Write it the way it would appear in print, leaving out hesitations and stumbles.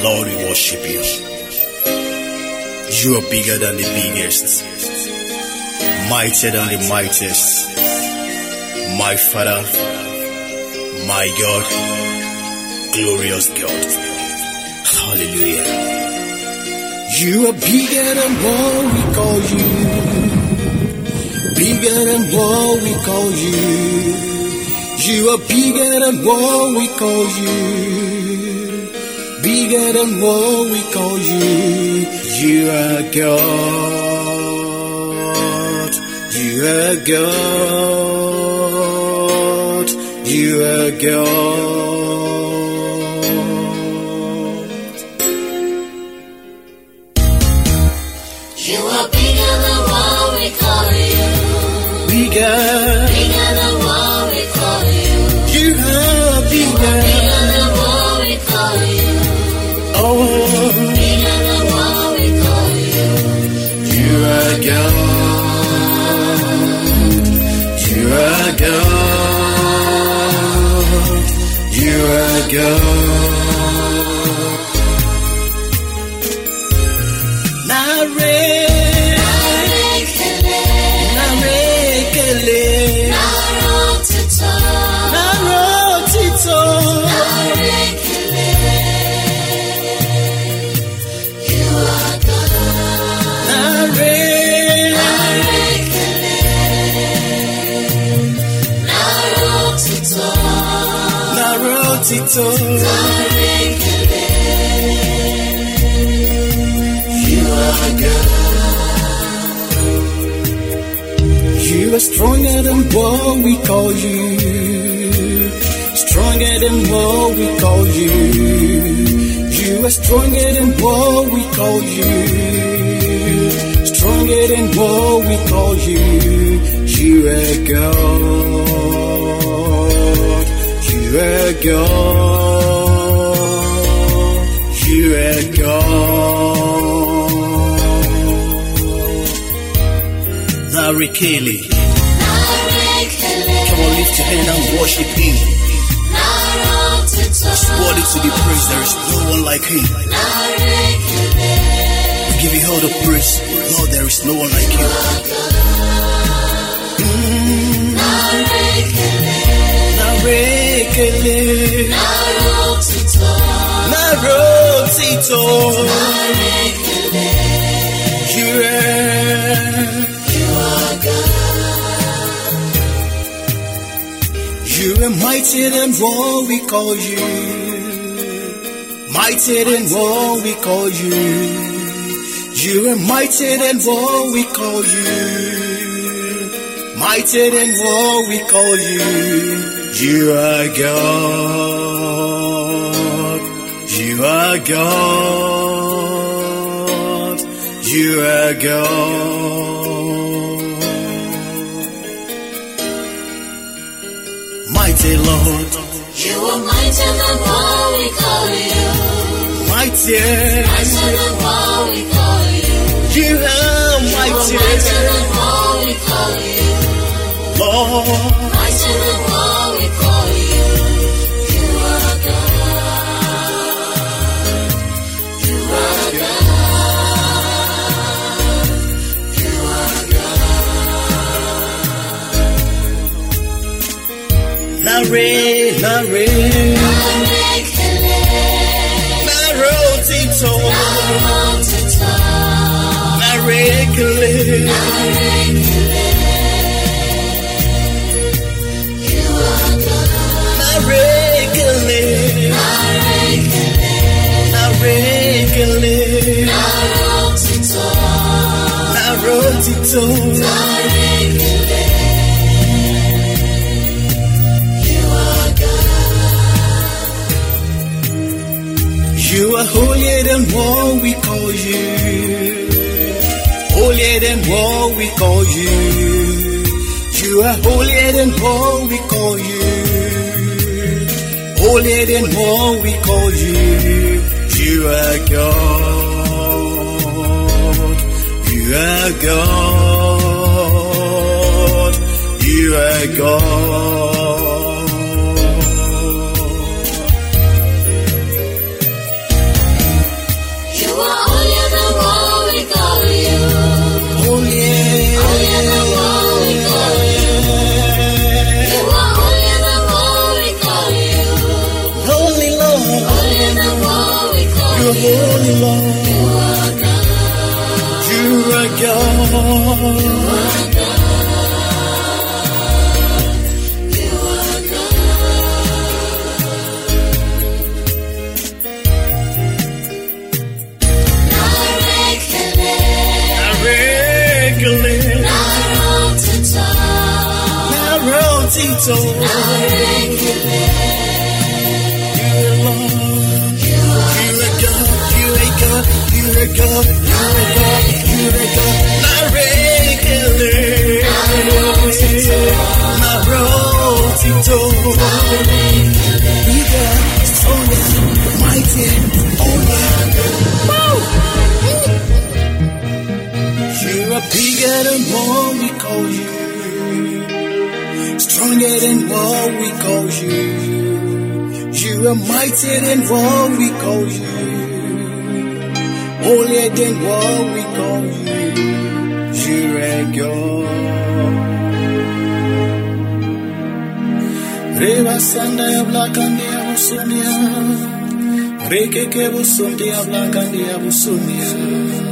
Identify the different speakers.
Speaker 1: Lord, we worship you. You are bigger than the biggest, mightier than the mightiest. My Father, my God, glorious God. Hallelujah. You are bigger than what we call you. Bigger than what we call you. You are bigger than what we call you. Bigger than what we call you. You are God. You are God. You are God.
Speaker 2: You are bigger than what we call you.
Speaker 1: Bigger.
Speaker 2: Bigger than what we call you.
Speaker 1: You are bigger.
Speaker 2: Bigger than what we call you.
Speaker 1: Oh.
Speaker 2: Bigger than what we call you.
Speaker 1: You are God. You are God. You are God. You are God. You are stronger than what we call you. Stronger than what we call you. You are stronger than what we call you. Stronger than what we call you. You are God. You are God. You are God. Narikele. Come on, lift your hand and worship Him. He's worthy to be praised. There is no one like Him. We give you all the praise. Lord, there is no one like you. Narotito. You are God. You are mighty than what we call you. Mighty than what we call you. You are mighty than what we call you. Mighty than what we call you. You are God. You are God. You are God. Mighty Lord.
Speaker 2: You are mightier than what we call you.
Speaker 1: Mightier.
Speaker 2: Mightier than what we call you.
Speaker 1: You are mighty.
Speaker 2: You are mightier than what we call you.
Speaker 1: Lord.
Speaker 2: Mightier than what we call you. You are God. You are God. You are God.
Speaker 1: Nare. Narotito. Narekele.
Speaker 2: You are God.
Speaker 1: Narekele. Narekele. Narotito. You are holier than what we call you. Holier than what we call you. You are holier than what we call you. Holier than what we call you. You are God. You are God. You are God. Tito, you a God, Tito, mighty, you are bigger than what we call you. Stronger than what we call you. You are mightier than what we call you. Holier than what we call you. You are God. Reva sanda ya blakandi ya busunia. Reke ke busundi ya blakandi ya busunia.